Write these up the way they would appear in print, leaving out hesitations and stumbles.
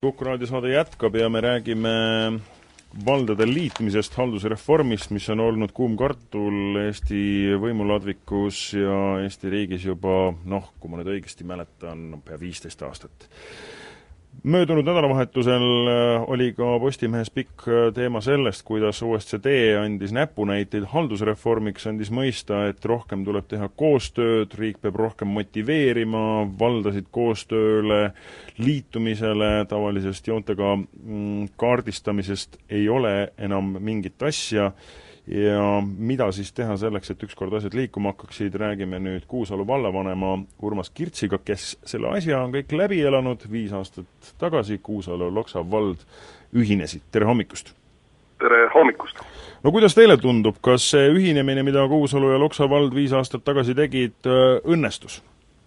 Kuku raadiosaade jätkab ja me räägime valdade liitmisest, haldusreformist, mis on olnud kuum kartul Eesti võimuladvikus ja Eesti riigis juba, kui ma nüüd õigesti mäletan, pea 15 aastat. Möödunud nädalavahetusel oli ka Postimehes pikk teema sellest, kuidas OSCD andis näpunäiteid haldusreformiks, andis mõista, et rohkem tuleb teha koostööd, riik peab rohkem motiveerima, valdasid koostööle, liitumisele, tavalisest joontega kaardistamisest ei ole enam mingit asja. Ja mida siis teha selleks, et ükskord asjad liikuma hakkaksid, räägime nüüd Kuusalu vallavanema Urmas Kirtsiga, kes selle asja on kõik läbi elanud 5 aastat tagasi. Kuusalu ja Loksa vald ühinesid. Tere hommikust! Tere hommikust! No kuidas teile tundub, kas see ühinemine, mida Kuusalu ja Loksa vald 5 aastat tagasi tegid, õnnestus?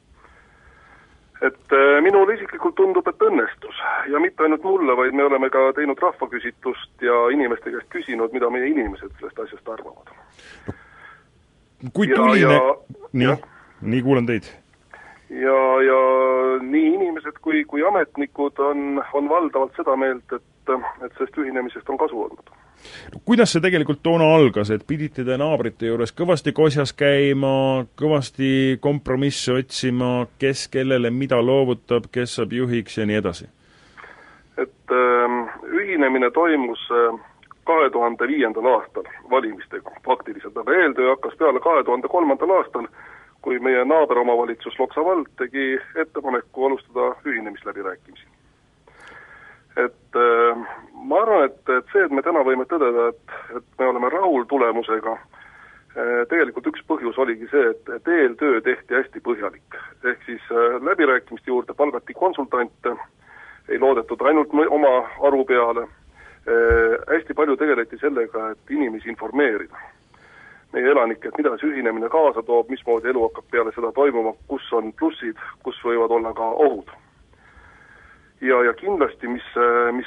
Et minule isiklikult tundub, et õnnestus. Ja mitte ainult mulle, vaid me oleme ka teinud rahvaküsitlust ja inimeste käest küsinud, mida meie inimesed sellest asjast arvavad. Kui tuline... Nii kuulen teid. Ja nii inimesed kui ametnikud on valdavalt seda meelt, et sellest ühinemisest on kasu olnud. Kuidas see tegelikult toona algas, et pidite te naabrite juures kõvasti kosjas käima, kõvasti kompromisse otsima, kes kellele mida loovutab, kes saab juhiks ja nii edasi? Et ühinemine toimus 2005. aastal valimistega faktiliselt, aga eeltöö hakkas peale 2003. aastal, kui meie naaberomavalitsus Loksa vald tegi ettepaneku alustada ühinemisläbirääkimisi. Et ma arvan, et see, et me täna võime tõdeda, et me oleme rahul tulemusega, tegelikult üks põhjus oligi see, et eeltöö tehti hästi põhjalik. Ehk siis läbirääkimiste juurde palgati konsultante, ei loodetud ainult oma aru peale. Hästi palju tegeleti sellega, et inimesi informeerida. Meie elanikke, et mida see ühinemine kaasa toob, mismoodi elu hakkab peale seda toimuma, kus on plussid, kus võivad olla ka ohud. Ja kindlasti, mis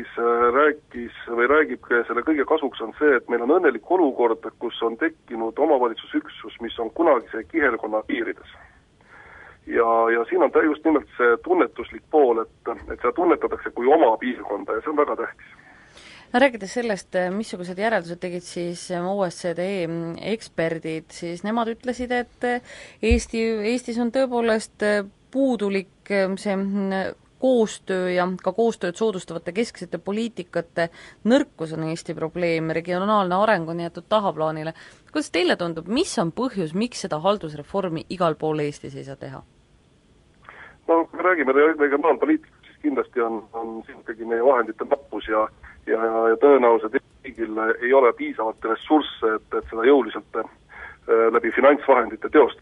räägib selle kõige kasuks on see, et meil on õnnelik olukord, kus on tekkinud omavalitsusüksus, mis on kunagise kihelkonna piirides. Ja siin on just nimelt see tunnetuslik pool, et seda tunnetatakse kui oma piirkonda ja see on väga tähtis. No rääkides sellest, missugused järeldused tegid siis OSCD eksperdid, siis nemad ütlesid, et Eestis on tõepoolest puudulik see koostöö ja ka koostööd soodustavate kesksete poliitikate nõrkus on Eesti probleem, regionaalne areng on jäetud tahaplaanile. Kuidas teile tundub, mis on põhjus, miks seda haldusreformi igal pool Eestis ei saa teha? No, me räägime regionaalpoliitikast, siis kindlasti on siin ikkagi meie vahendite nappus ja tõenäoliselt riigil ei ole piisavalt ressursse, et seda jõuliselt läbi finantsvahendite teostada.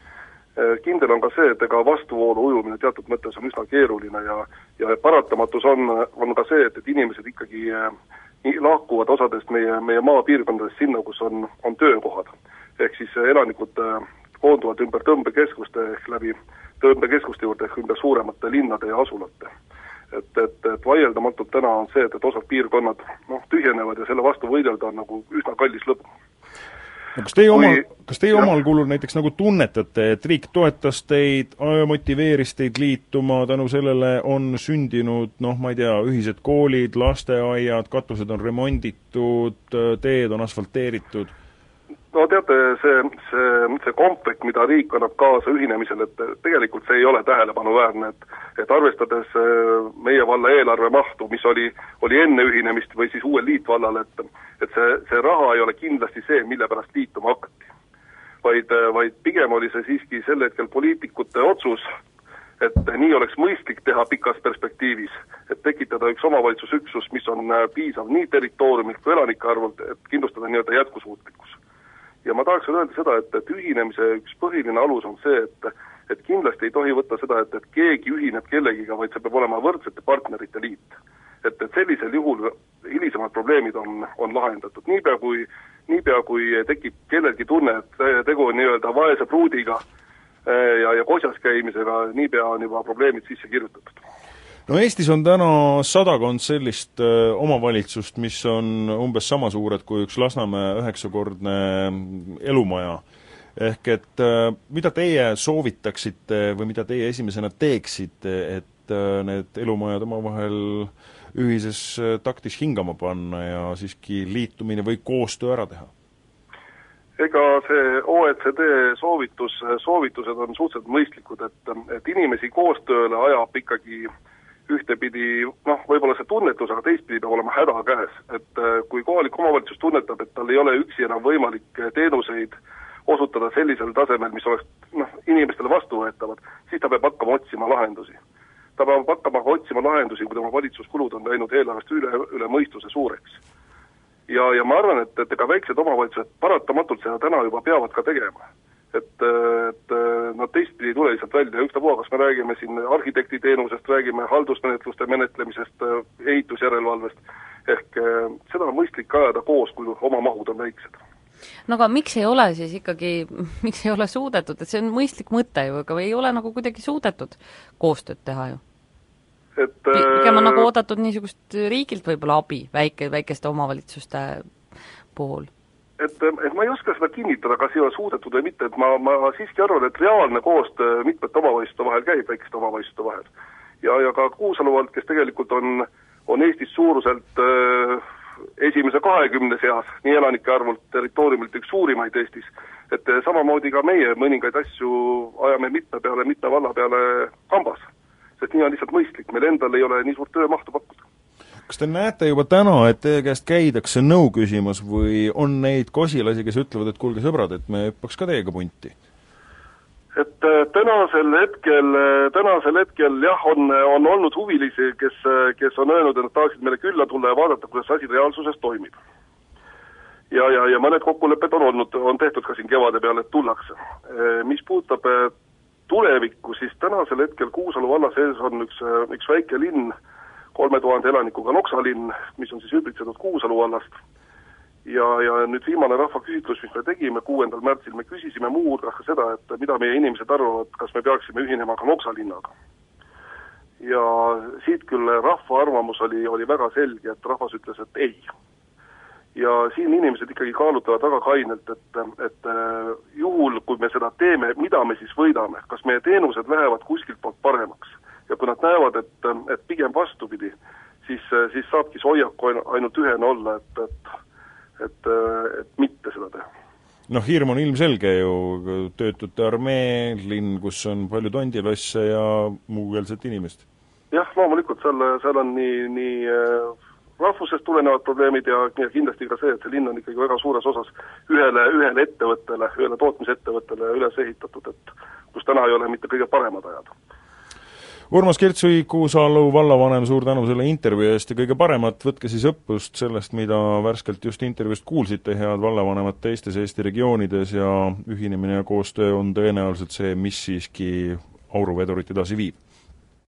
Kindel on ka see, et ega vastuvoolu ujumine teatud mõttes on üsna keeruline ja paratamatus on ka see, et inimesed ikkagi lahkuvad osadest meie maapiirkondadest sinna, kus on töökohad. Ehk siis elanikud koonduvad ümber tõmbekeskuste ehk läbi tõmbekeskuste juurde ehk ümber suuremate linnade ja asulate. Et vaieldamatult täna on see, et osad piirkonnad tühjenevad ja selle vastu võidelda on nagu üsna kallis lõbu. No, kas teie omal kulul näiteks nagu tunnetate, et riik toetas teid, motiveeris teid liituma, tänu sellele on sündinud, ma ei tea, ühised koolid, lasteaiad, katused on remonditud, teed on asfalteeritud? No teate, see komplekt, mida riik annab kaasa ühinemisel, et tegelikult see ei ole tähelepanuväärne, et arvestades meie valla eelarve mahtu, mis oli enne ühinemist või siis uuel liitvallal, et see raha ei ole kindlasti see, mille pärast liituma hakati. Vaid pigem oli see siiski sel hetkel poliitikute otsus, et nii oleks mõistlik teha pikas perspektiivis, et tekitada üks omavalitsusüksus, mis on piisav nii territooriumilt kui elanike arvult, et kindlustada nii-öelda jätkusuutlikkus. Ja ma tahaks öelda seda, et ühinemise üks põhiline alus on see, et kindlasti ei tohi võtta seda, et keegi ühineb kellegiga, vaid see peab olema võrdsete partnerite liit. Et sellisel juhul hilisemad probleemid on lahendatud. Niipea kui tekib kellelgi tunne, et tegu on nii-öelda vaese pruudiga ja kosjas käimisega, niipea on juba probleemid sisse kirjutatud. No Eestis on täna 100 sellist omavalitsust, mis on umbes sama suured kui üks Lasnamäe 9-kordne elumaja. Ehk et mida teie soovitaksite või mida teie esimesena teeksite, et et need elumajad omavahel ühises taktis hingama panna ja siiski liitumine või koostöö ära teha? Ega see OECD soovitused on suhteliselt mõistlikud, et inimesi koostööle ajab ikkagi ühtepidi, võib-olla see tunnetus, aga teistpidi peab olema häda käes. Et kui kohalik omavalitsus tunnetab, et tal ei ole üksi enam võimalik teenuseid osutada sellisel tasemel, mis oleks inimestele vastuvõetavad, siis ta peab hakkama otsima lahendusi. Ta peab hakkama otsima lahendusi, kui tema valitsuskulud on läinud eelarvest üle mõistuse suureks. Ja ma arvan, et ega väiksed omavalitsused paratamatult seda täna juba peavad ka tegema. Et nad teistpidi ei tule lihtsalt välja, ükstapuha, kas me räägime siin arhitektiteenusest, räägime haldusmenetluste menetlemisest, ehitusjärelevalvest, ehk seda on mõistlik ajada koos, kui oma mahud on väiksed. No aga miks ei ole siis ikkagi, miks ei ole suudetud, et see on mõistlik mõte ju, aga ei ole nagu kuidagi suudetud koostööd teha ju? Pigem on nagu oodatud niisugust riigilt võib-olla abi väikeste omavalitsuste puhul? Et ma ei oska seda kinnitada, kas ei ole suudetud või mitte, et ma siiski arvan, et reaalne koostöö mitmete omavalitsuste vahel käib väikeste omavalitsuste vahel. Ja ka Kuusalu vald, kes tegelikult on Eestis suuruselt esimese 20 seas, nii elanike arvult territooriumilt üks suurimaid Eestis, et samamoodi ka meie mõningaid asju ajame mitme valla peale kambas, sest nii on lihtsalt mõistlik, meil endal ei ole nii suurt töömahtu pakkuda. Kas te näete juba täna, et teie käest käidakse nõu küsimas või on neid kosilasi, kes ütlevad, et kuulge sõbrad, et me hüppaks ka teiega punti? Et tänasel hetkel jah, on olnud huvilisi, kes on öelnud, et nad tahaksid meile külla tulla ja vaadata, kuidas asi reaalsuses toimib. Ja mõned kokkulepped on tehtud ka siin kevade peale, et tullakse. Mis puudutab tulevikku, siis tänasel hetkel Kuusalu valla sees on üks väike linn, 3000 elanikuga Loksalinn, mis on siis ümbritsetud Kuusalu vallast. Ja nüüd viimane rahvaküsitlus, mis me tegime 6. märtsil, me küsisime muu hulgas ka seda, et mida meie inimesed arvavad, kas me peaksime ühinema ka Loksalinnaga. Ja siit küll rahva arvamus oli väga selge, et rahvas ütles, et ei. Ja siin inimesed ikkagi kaalutavad väga kainelt, et juhul, kui me seda teeme, mida me siis võidame, kas meie teenused lähevad kuskilt poolt paremaks. Ja kui nad näevad, et pigem vastupidi, siis saabki see hoiak ainult ühene olla, et mitte seda teha. Hirm on ilmselge ju, töötute armee, linn, kus on palju tondilosse ja muukeelset inimest. Jah, loomulikult, seal on nii rahvusest tulenevad probleemid ja kindlasti ka see, et see linn on ikkagi väga suures osas ühele ettevõttele, ühele tootmisettevõttele üles ehitatud, et kus täna ei ole mitte kõige paremad ajad. Urmas Kertsui, Kuusalu vallavanem, suur tänu selle intervjuu eest ja kõige paremat võtke siis õppust sellest, mida värskelt just intervjuust kuulsite, head vallavanemad teistes Eesti regioonides ja ühinemine ja koostöö on tõenäoliselt see, mis siiski auruvedurit edasi viib.